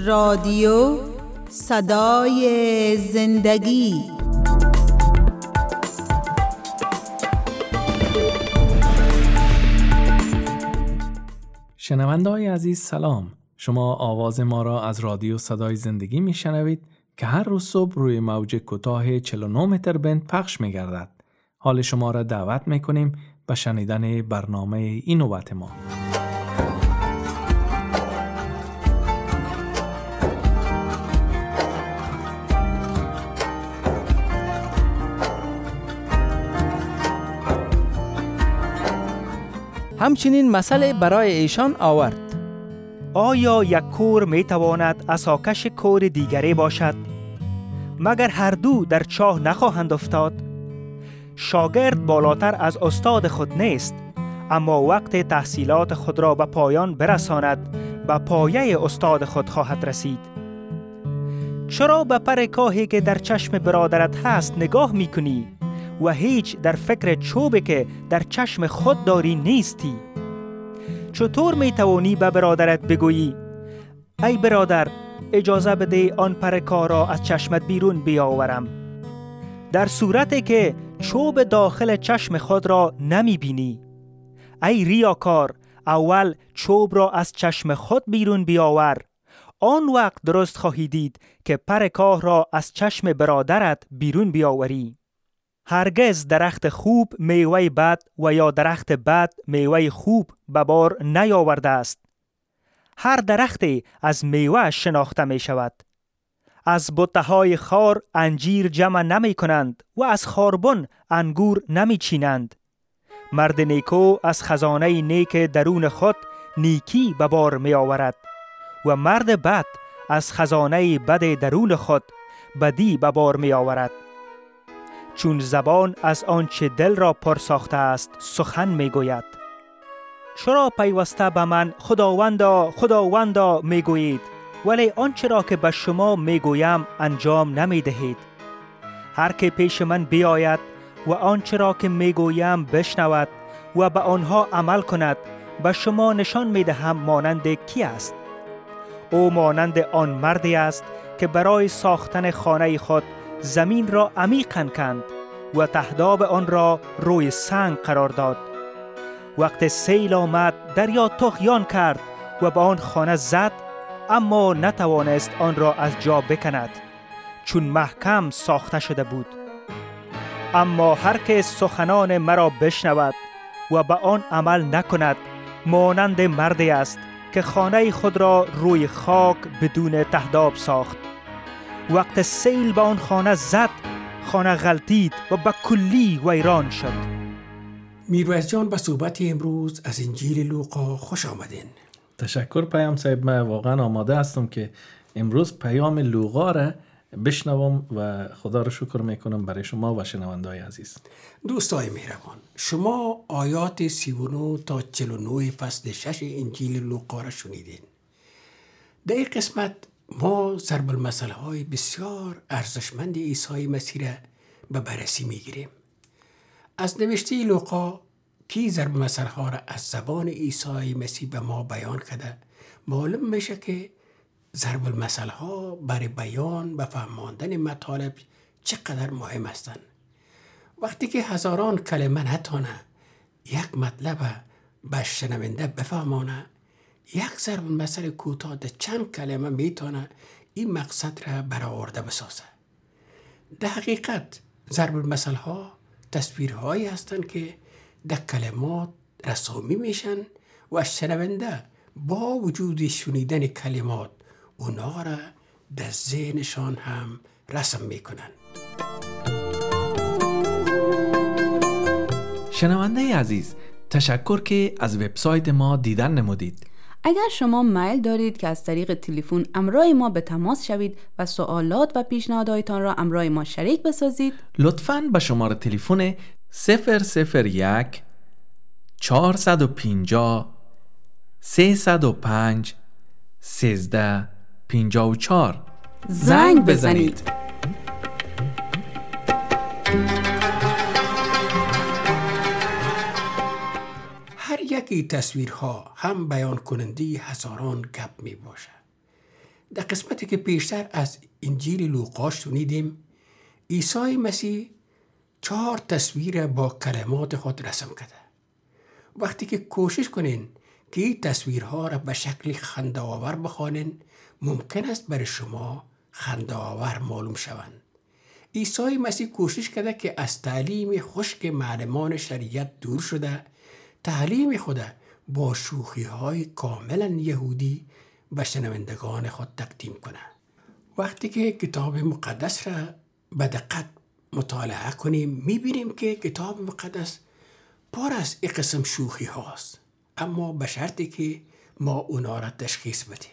رادیو صدای زندگی. شنونده‌های عزیز سلام. شما آواز ما را از رادیو صدای زندگی میشنوید که هر روز صبح روی موج کوتاه 49 متر بند پخش می‌گردد. حال شما را دعوت می‌کنیم به شنیدن برنامه این نوبت ما. همچنین مسئله برای ایشان آورد: آیا یک کور می تواند عصاکش کور دیگری باشد؟ مگر هر دو در چاه نخواهند افتاد؟ شاگرد بالاتر از استاد خود نیست، اما وقت تحصیلات خود را به پایان برساند به پایه استاد خود خواهد رسید. چرا به پر کاهی که در چشم برادرت هست نگاه می کنی و هیچ در فکر چوبی که در چشم خود داری نیستی؟ چطور می توانی به برادرت بگویی ای برادر اجازه بده آن پر کاه را از چشمت بیرون بیاورم، در صورتی که چوب داخل چشم خود را نمی بینی؟ ای ریاکار، اول چوب را از چشم خود بیرون بیاور، آن وقت درست خواهی دید که پر کاه را از چشم برادرت بیرون بیاوری. هرگز درخت خوب میوه بد و یا درخت بد میوه خوب به بار نیاورده است. هر درختی از میوه شناخته می شود. از بطه‌های خار انجیر جمع نمی کنند و از خاربن انگور نمی چینند. مرد نیکو از خزانه نیک درون خود نیکی به بار می آورد و مرد بد از خزانه بد درون خود بدی به بار می آورد. چون زبان از آنچه دل را پر ساخته است سخن می گوید. چرا پیوسته به من خداوندا خداوندا می گویید ولی آنچه را که به شما می گویم انجام نمی دهید؟ هر که پیش من بیاید و آنچه را که می گویم بشنود و به آنها عمل کند به شما نشان می دهم مانند کی است. او مانند آن مردی است که برای ساختن خانه خود زمین را عمیقاً کند و تهداب آن را روی سنگ قرار داد. وقت سیل آمد دریا طغیان کرد و به آن خانه زد، اما نتوانست آن را از جا بکند چون محکم ساخته شده بود. اما هر که سخنان مرا بشنود و به آن عمل نکند مانند مردی است که خانه خود را روی خاک بدون تهداب ساخت. وقت سیل به آن خانه زد، خانه غلطید و به کلی ویران شد. میرویس جان، به صحبت امروز از انجیل لوقا خوش آمدین. تشکر پیام صاحب. من واقعا آماده هستم که امروز پیام لوقا را بشنوم و خدا را شکر میکنم برای شما و شنونده‌های عزیز. دوستای مهربان، شما آیات 39 تا 49 فصل 6 انجیل لوقا را شنیدین. در این قسمت ما ضرب المثل های بسیار ارزشمند عیسی مسیح را به بررسی میگیریم. از نوشته لوقا که ضرب المثل ها را از زبان عیسی مسیح به ما بیان کرده، معلوم میشه که ضرب المثل ها برای بیان و فهماندن مطالب چقدر مهم هستند. وقتی که هزاران کلمه نتونه یک مطلب به شنونده بفهمانه، یک ضرب المثل کوتاه در چند کلمه میتونه این مقصد را برآورده بسازه. در حقیقت ضرب المثل ها تصویرهایی هستند که در کلمات رسامی میشن و شنونده با وجود شنیدن کلمات اونا را در ذهنشان هم رسم میکنن. شنونده عزیز، تشکر که از وبسایت ما دیدن نمودید. اگر شما میل دارید که از طریق تلفن همراه ما به تماس شوید و سوالات و پیشنهاداتتان را همراه ما شریک بسازید، لطفاً به شماره تلفن 001 450 305 1354 زنگ بزنید. هر یکی تصویرها هم بیان کننده هزاران گپ می باشه. در قسمتی که پیشتر از انجیل لوقا شنیدیم، عیسی مسیح 4 تصویر با کلمات خود رسم کرده. وقتی که کوشش کنین که این تصویرها را به شکل خنده‌آور بخوانین، ممکن است برای شما خنده‌آور معلوم شوند. عیسی مسیح کوشش کرده که از تعلیم خشک معلمان شریعت دور شده، تعلیم خود با شوخی‌های کاملا یهودی به شنوندگان خود تقدیم کنه. وقتی که کتاب مقدس را به دقت مطالعه کنیم، می‌بینیم که کتاب مقدس پر از این قسم شوخی هاست، اما به شرطی که ما اونا را تشخیص بدیم.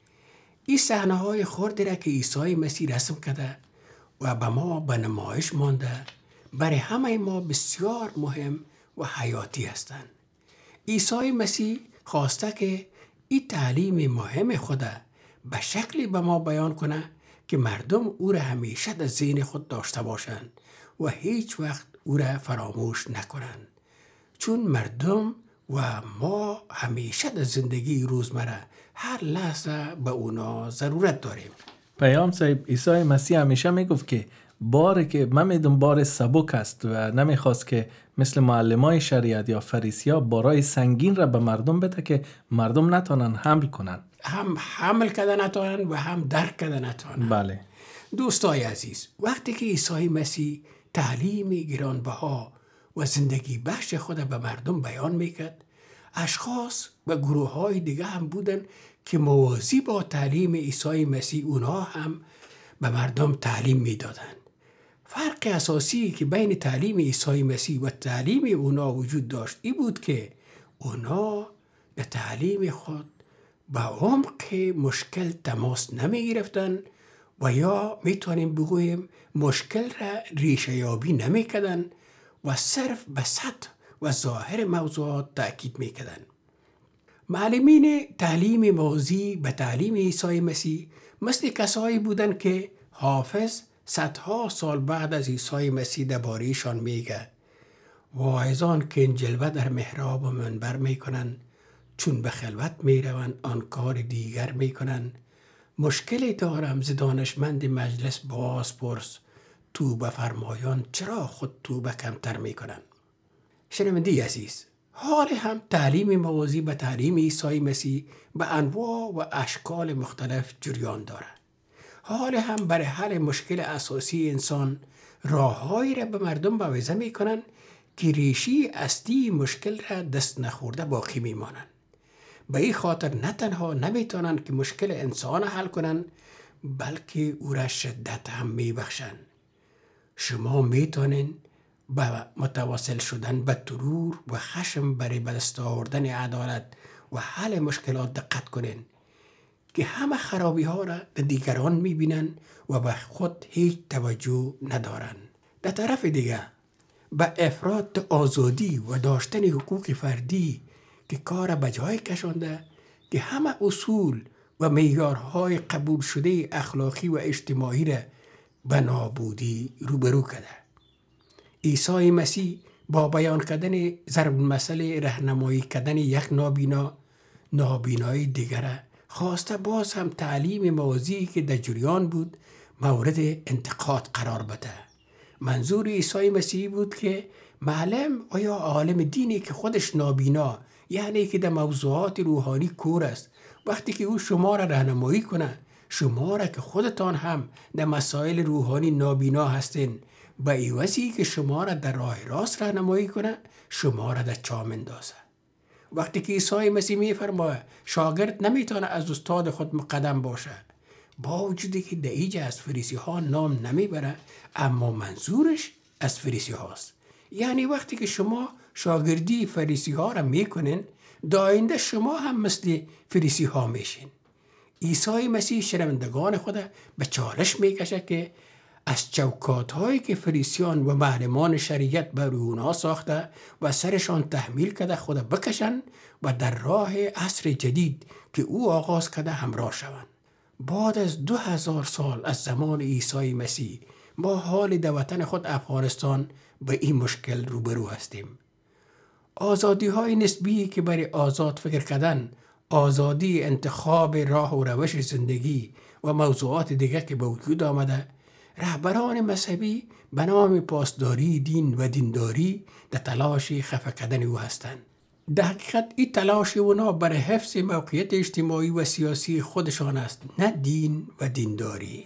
این صحنه های خردی را که عیسی مسیح رسم کرده و به ما به نمایش مانده، برای همه ما بسیار مهم و حیاتی هستند. عیسی مسیح خواسته که این تعلیم مهم خود به شکلی به ما بیان کنه که مردم او را همیشه در ذهن خود داشته باشند و هیچ وقت او را فراموش نکنند، چون مردم و ما همیشه در زندگی روزمره هر لحظه به اونا ضرورت داریم. پیام صاحب، عیسی مسیح همیشه میگفت که باره که من میدونم بار سبک است و نمیخواست که مثل معلمای شریعت یا فریسیا بارای سنگین را به مردم بده که مردم نتونن حمل کنن. هم حمل کردن نتونن و هم درک کردن نتونن. بله. دوستای عزیز، وقتی که عیسی مسیح تعلیم گرانبها و زندگی بخش خود به مردم بیان میکرد، اشخاص و گروه های دیگه هم بودن که موازی با تعلیم عیسی مسیح اونا هم به مردم تعلیم میدادن. فرق اساسی که بین تعلیم عیسی مسیح و تعلیم اونا وجود داشت این بود که اونا به تعلیم خود به عمق مشکل تماس نمی گرفتن و یا میتونیم بگوییم مشکل را ریشه یابی نمی کردن و صرف به سطح و ظاهر موضوعات تأکید می کردن. معلمین تعلیم موازی به تعلیم عیسی مسیح مثل کسایی بودن که حافظ صدها سال بعد از عیسی مسیح درباره‌شان میگه: واعظان که جلوه در محراب و منبر میکنن، چون به خلوت میروند آن کار دیگر میکنن. مشکلی دارم ز دانشمند مجلس باز پرس، توبه فرمایان چرا خود توبه کمتر میکنن. شنونده عزیز، حال هم تعلیم موازی به تعلیم عیسی مسیح به انواع و اشکال مختلف جریان داره. حال هم برای حل مشکل اساسی انسان راههایی را به مردم موعظه میکنن که ریشی اصلی مشکل را دست نخورده باقی میمانند. به این خاطر نه تنها نمیتونن که مشکل انسان حل کنن، بلکه او را شدت هم میبخشن. شما میتونین به متواصل شدن به ترور و خشم برای به دست آوردن عدالت و حل مشکلات دقت کنین که همه خرابی ها را در دیگران میبینن و به خود هیچ توجه ندارن. در طرف دیگه به افراد آزادی و داشتن حقوق فردی که کار به جای کشانده که همه اصول و معیارهای قبول شده اخلاقی و اجتماعی را به نابودی روبرو کرده. عیسی مسیح با بیان کردن ضرب المثل راهنمایی کردن یک نابینای دیگر خواسته باز هم تعلیم موازی که در جریان بود مورد انتقاد قرار بده. منظور عیسی مسیح بود که معلم و یا عالم دینی که خودش نابینا، یعنی که در موضوعات روحانی کور است، وقتی که او شما را راهنمایی کنه، شما را که خودتان هم در مسائل روحانی نابینا هستین، به عوضی که شما را در راه راست راهنمایی کنه، شما را در چاه اندازه. وقتی که عیسی مسیح میفرماید شاگرد نمیتونه از استاد خود مقدم باشه، با وجودی که در اینجا از فریسی ها نام نمیبره، اما منظورش از فریسی هاست. یعنی وقتی که شما شاگردی فریسی ها را میکنین، داینده شما هم مثل فریسی ها میشین. عیسی مسیح شنوندگان خود به چالش میکشه که از چوکات هایی که فریسیان و معلمان شریعت بر اونها ساخته و سرشان تحمیل کرده خود بکشن و در راه عصر جدید که او آغاز کرده همراه شوند. بعد از 2000 سال از زمان عیسی مسیح ما حال در وطن خود افغانستان به این مشکل روبرو هستیم. آزادی های نسبی که برای آزاد فکر کردن، آزادی انتخاب راه و روش زندگی و موضوعات دیگر که به وجود آمده، رهبران مذهبی به نام پاسداری دین و دینداری در تلاش خفه کردن او هستند. در حقیقت این تلاش اونا برای حفظ موقعیت اجتماعی و سیاسی خودشان است، نه دین و دینداری.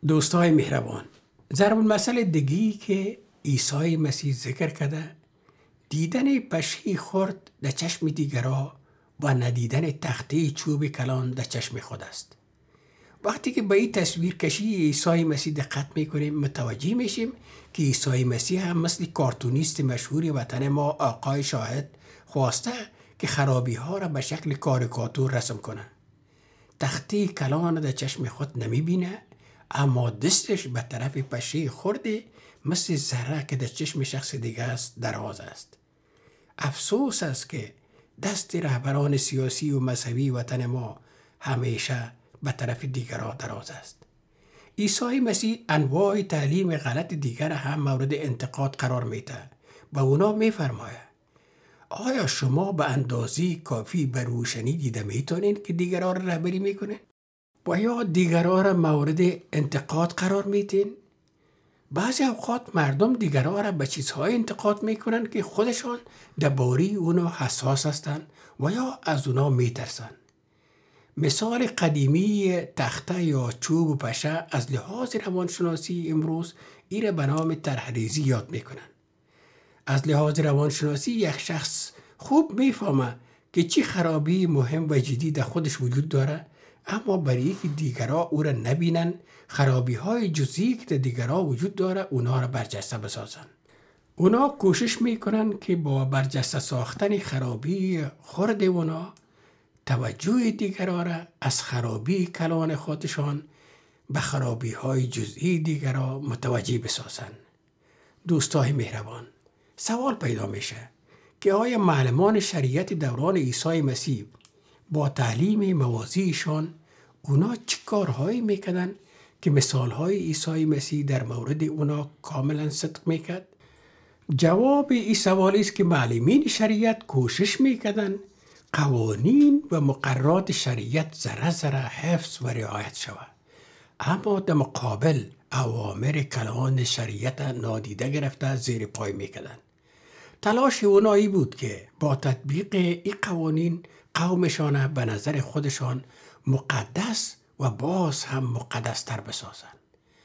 دوستای مهربان، ضرب المثل دیگی که عیسی مسیح ذکر کرده، دیدن پشه خرد در چشم دیگرها و ندیدن تخته چوب کلان در چشم خود است. وقتی که به این تصویر کشی عیسی مسیح دقت میکنیم متوجه میشیم که عیسی مسیح هم مثل کارتونیست مشهوری وطن ما آقای شاهد خواسته که خرابی ها را به شکل کاریکاتور رسم کنه. تخته کلان در چشم خود نمیبینه، اما دستش به طرف پشه خورده مثل ذره که در چشم شخص دیگه است دراز است. افسوس است که دست رهبران سیاسی و مذهبی وطن ما همیشه به طرف دیگرها دراز است. عیسی مسیح انواع تعلیم غلط دیگر هم مورد انتقاد قرار میده. به اونا میفرماید آیا شما به اندازه کافی به روشنی دیده میتونین که دیگرها را رهبری میکنین؟ و یا دیگرها را مورد انتقاد قرار میدین؟ بعضی اوقات مردم دیگرها را به چیزهای انتقاد میکنن که خودشان درباره اونا حساس هستند و یا از اونا میترسن. مثال قدیمی تخته یا چوب و پشه از لحاظ روانشناسی امروز ایره به نام طرحریزی یاد میکنن. از لحاظ روانشناسی یک شخص خوب میفهمه که چی خرابی مهم و جدی در خودش وجود داره، اما برای که دیگرها او را نبینن خرابی های جزئی که دیگرها وجود داره اونا را برجسته بسازن. اونا کوشش میکنن که با برجسته ساختن خرابی خرد اونا توجه دیگرها را از خرابی کلان خودشان به خرابی های جزئی دیگرها متوجه بسازن. دوستای مهربان، سوال پیدا میشه که آیا معلمان شریعت دوران عیسی مسیح با تعلیم موازیشان اونا چه کارهایی میکردن که مثالهای عیسی مسیح در مورد اونا کاملا صدق میکرد؟ جواب این سوال است که معلمین شریعت کوشش میکردن قوانین و مقررات شریعت ذره ذره حفظ و رعایت شود، اما در مقابل اوامر کلان شریعت نادیده گرفته زیر پای میکردن. تلاش اونایی بود که با تطبیق این قوانین قومشان به نظر خودشان مقدس و باز هم مقدس تر بسازن.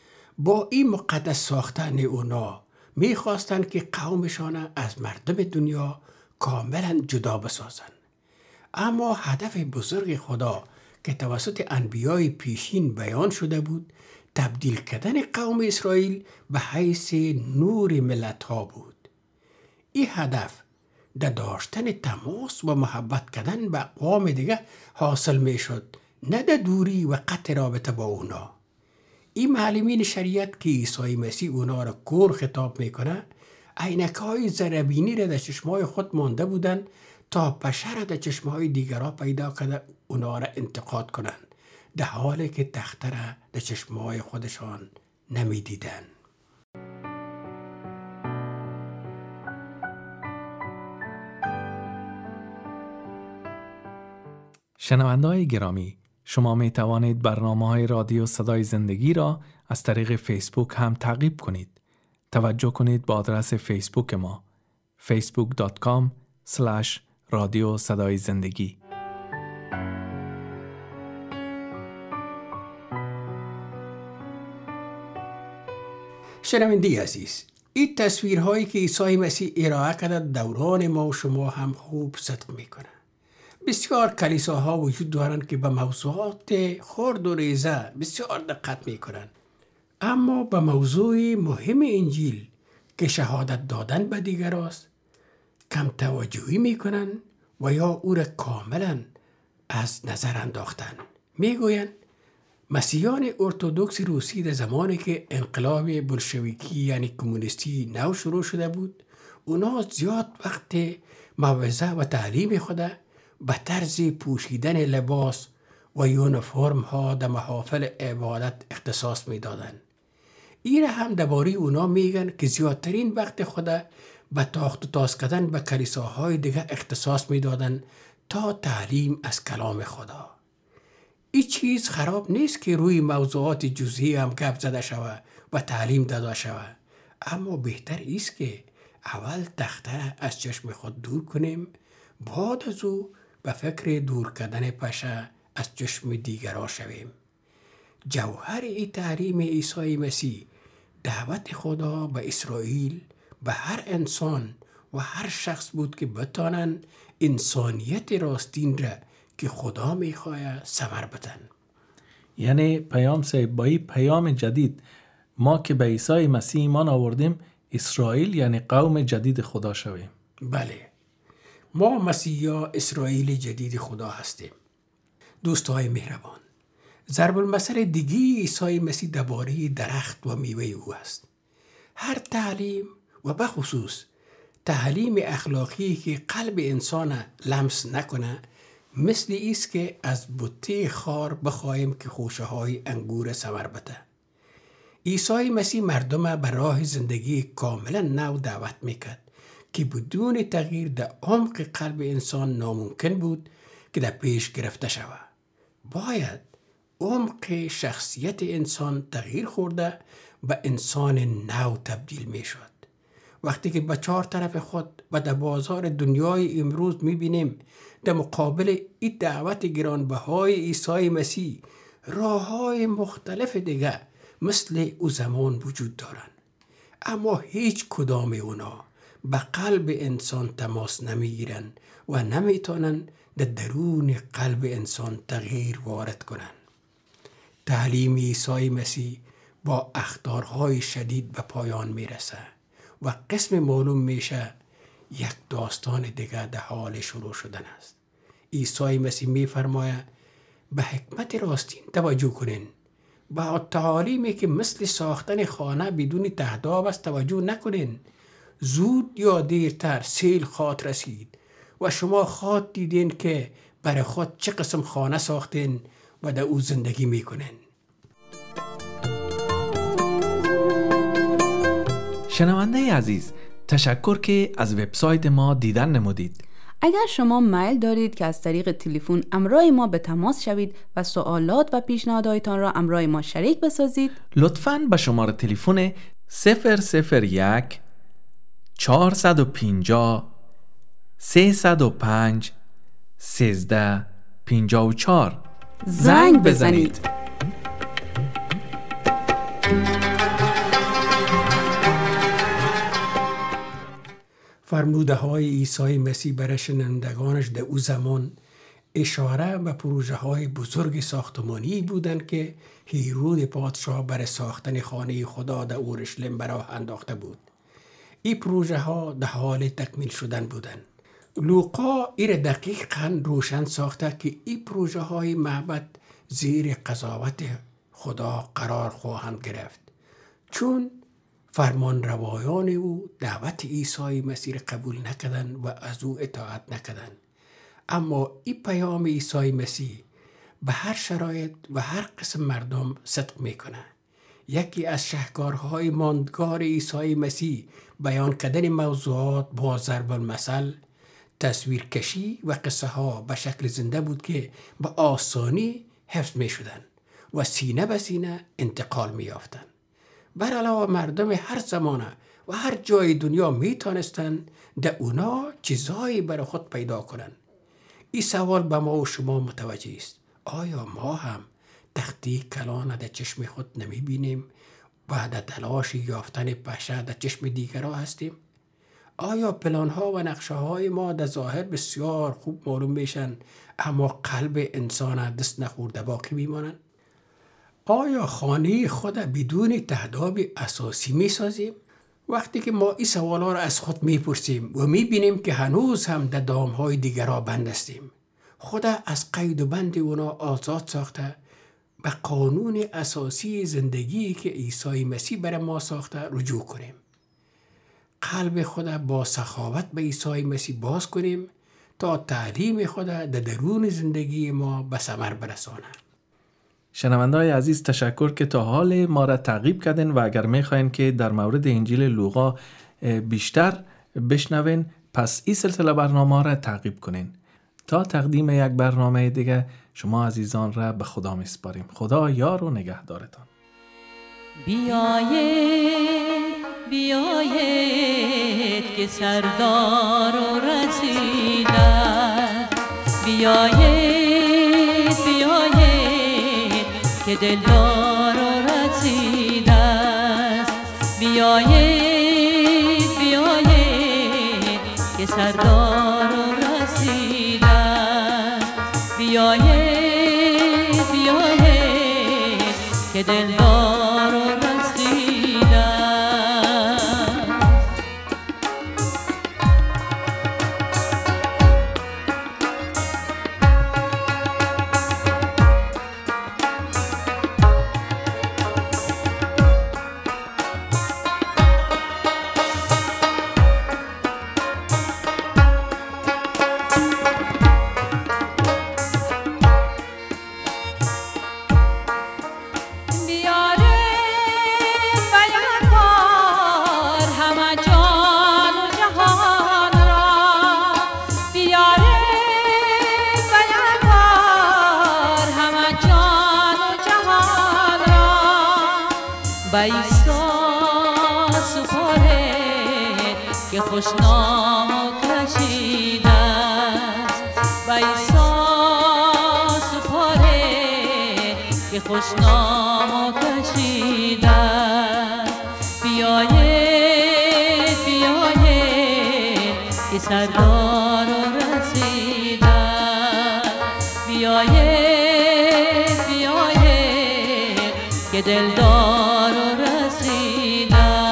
با این مقدس ساختن اونا میخواستن که قومشان از مردم دنیا کاملا جدا بسازن. اما هدف بزرگ خدا که توسط انبیای پیشین بیان شده بود تبدیل کردن قوم اسرائیل به حیث نور ملت ها بود. این هدف در داشتن تماس و محبت کردن به اقوام دیگه حاصل می شد، نه در دوری و قطع رابطه با اونا. این معلمین شریعت که عیسی مسیح اونا را کور خطاب میکنه عینک‌های ذره‌بینی را در چشمای خود مانده بودن تا بشر را در چشمای دیگرها پیدا کرده اونا را انتقاد کنند، در حالی که تخته را در چشمای خودشان نمی دیدن. شنونده‌های گرامی، شما می توانید برنامه‌های رادیو صدای زندگی را از طریق فیسبوک هم تعقیب کنید. توجه کنید به آدرس فیسبوک ما facebook.com/رادیو صدای زندگی. شنونده عزیز، این تصویرهایی که عیسی مسیح ارائه کرده دوران ما و شما هم خوب صدق میکنه. بسیار کلیساها وجود دارند که به موضوعات خرد و ریزه بسیار دقت میکنند، اما به موضوع مهم انجیل که شهادت دادن به دیگر است کم توجهی میکنند و یا او را کاملا از نظر انداختن. میگویند مسیحیان ارتدوکس روسی در زمانی که انقلاب بولشویکی یعنی کمونیستی نو شروع شده بود، اونا زیاد وقت موعظه و تعلیم خود به طرز پوشیدن لباس و یونیفرم ها در محافل عبادت اختصاص می دادن. این هم درباره اونا میگن که زیادترین وقت خود به تاخت و تاز کردن به کلیساهای دیگه اختصاص می دادن تا تعلیم از کلام خدا. این چیز خراب نیست که روی موضوعات جزئی هم گپ زده شود و تعلیم داده شود، اما بهتر است که اول تخته از چشم خود دور کنیم، بعد از او به فکر دور کردن پشه از چشم دیگرها شویم. جوهر این تعلیم عیسی مسیح دعوت خدا به اسرائیل، به هر انسان و هر شخص بود که بتانن انسانیت راستین را که خدا میخواه ثمر بدن. یعنی پیام صاحب با این پیام جدید ما که به عیسی مسیح ایمان آوردیم اسرائیل یعنی قوم جدید خدا شویم. بله، ما مسیحا اسرائیل جدید خدا هستیم. دوستای مهربان، ضرب المثل دیگی عیسی مسیح درباره درخت و میوه او است. هر تعلیم و به خصوص تعلیم اخلاقی که قلب انسان لمس نکنه مثل ایست که از بوته خار بخواهیم که خوشه های انگور ثمر بده. عیسی مسیح مردم به راه زندگی کاملا نو دعوت میکرد که بدون تغییر در عمق قلب انسان ناممکن بود که در پیش گرفته شود. باید عمق شخصیت انسان تغییر خورده به انسان نو تبدیل می شد. وقتی که به چهار طرف خود و در بازار دنیای امروز می بینیم در مقابل این دعوت گرانبهای عیسی مسیح راه‌های مختلف دیگه مثل او زمان وجود دارند، اما هیچ کدام اونا به قلب انسان تماس نمیگیرن و نمیتونن در درون قلب انسان تغییر وارد کنن. تعلیم عیسی مسیح با اخطارهای شدید به پایان میرسه و قسم معلوم میشه یک داستان دیگه در حال شروع شدن است. عیسی مسیح میفرماید به حکمت راستین توجه کنین، با تعالیمی که مثل ساختن خانه بدون تهداب است توجه نکنین. زود یا دیرتر سیل خواهد رسید و شما خواهد دیدین که برای خود چه قسم خانه ساختین و در او زندگی میکنین. شنونده عزیز، تشکر که از وبسایت ما دیدن نمودید. اگر شما میل دارید که از طریق تلفن همراه ما به تماس شوید و سوالات و پیشنهاداتتان را همراه ما شریک بسازید، لطفاً به شماره تلفن 001 450 305 1354 زنگ بزنید. فرموده های عیسی مسیح برای شنوندگانش در او زمان اشاره به پروژه های بزرگ ساختمانی بودند که هیرود پادشاه برای ساختن خانه خدا در اورشلیم براه انداخته بود. این پروژه ها در حال تکمیل شدن بودند. لوقا این دقیقاً روشن ساخته که این پروژه های معبد زیر قضاوت خدا قرار خواهند گرفت، چون فرمان روایان او دعوت عیسی مسیح قبول نکردند و از او اطاعت نکردند. اما این پیام عیسی مسیح به هر شرایط و هر قسم مردم صدق میکنه. یکی از شاهکارهای ماندگار عیسی مسیح بیان کردن موضوعات با ضرب المثل، تصویر کشی و قصه ها به شکل زنده بود که به آسانی حفظ می شدن و سینه به سینه انتقال می یافتن. بر علاوه مردم هر زمانه و هر جای دنیا می تانستن در اونا چیزایی برای خود پیدا کنن. این سوال به ما و شما متوجه است. آیا ما هم تختی کلان در چشم خود نمی بینیم و در تلاش یافتن پشه در چشم دیگران هستیم؟ آیا پلانها و نقشه های ما در ظاهر بسیار خوب معلوم میشن اما قلب انسان دست نخورده باقی میمانن؟ آیا خانه خود بدون تهداب اساسی میسازیم؟ وقتی که ما این سوالا را از خود میپرسیم و میبینیم که هنوز هم در دامهای دیگران بند هستیم، خدا از قید و بند اونا آزاد ساخته به قانون اساسی زندگی که عیسی مسیح برای ما ساخته رجوع کنیم. قلب خدا با سخاوت به عیسی مسیح باز کنیم تا تعلیم خدا در درون زندگی ما به ثمر برسانه. شنونده‌های عزیز، تشکر که تا حال ما را تعقیب کردین و اگر میخواین که در مورد انجیل لوقا بیشتر بشنوین پس این سلسله برنامه را تعقیب کنین. تا تقدیم یک برنامه دیگه شما عزیزان را به خدا میسپاریم. خدا یار و نگهدارتان. بیایید که سردار و رسیدن، بیایید که دلدار رسیده است. بیایید بیایید که سردار رسیده است. بیایید بیایید که دلدار رسیده است. خوشنام کشیده است. بیسا سپاره که خوشنام کشیده است. بیایید بیایید که سردار رسیده است. بیایید بیایید که دلدار رسیده است.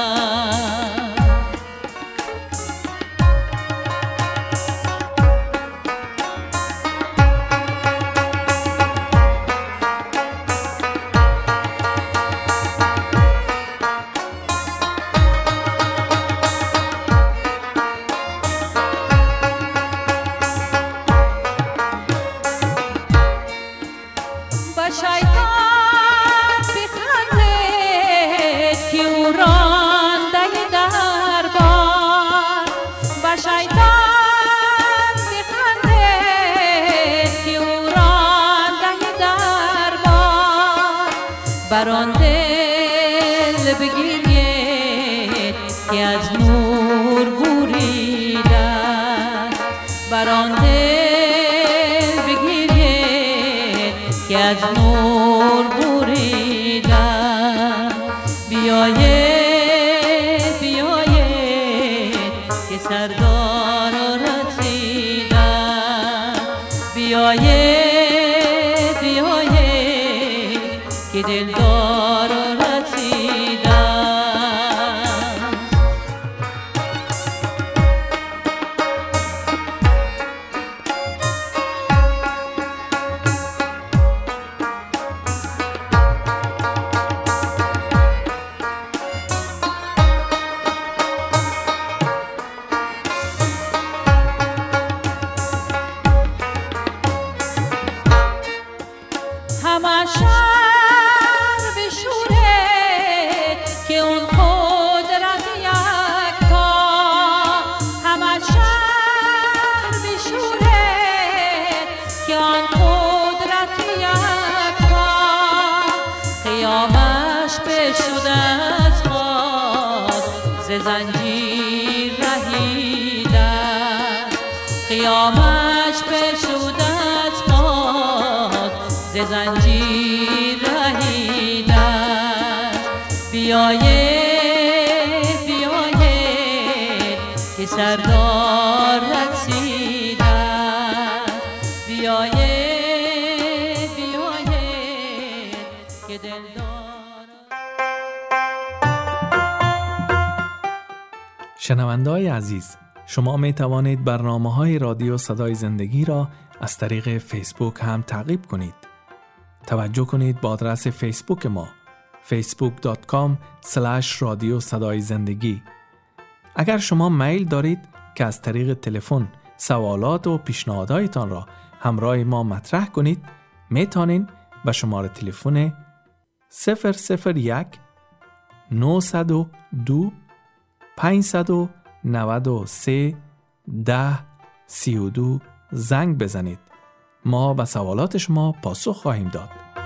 بران دل بگیرید که از نور بریده، بران دل بگیرید که از نور بریده. بیایید بیایید که سردار رسیده، بیایید بیایید که دلدار رسیده. همه شهر بشوره که اون قدرت یکتا، همه شهر بشوره که آن قدرت یکتا. قیامش بشده از خاک ز زنجیر رهیده، قیامش بشده از خاک ز زنجیر رهیده. بیایید بیایید که سردار رسیده، بیایید بیایید که دلدار. شنونده‌های عزیز، شما می توانید برنامه‌های رادیو صدای زندگی را از طریق فیسبوک هم تعقیب کنید. توجه کنید با آدرس فیسبوک ما facebook.com/رادیو صدای زندگی. اگر شما میل دارید که از طریق تلفن سوالات و پیشنهاداتتان را همراه ما مطرح کنید، می توانید به شماره تلفن 001 902 593 1032 زنگ بزنید. ما به سوالات شما پاسخ خواهیم داد.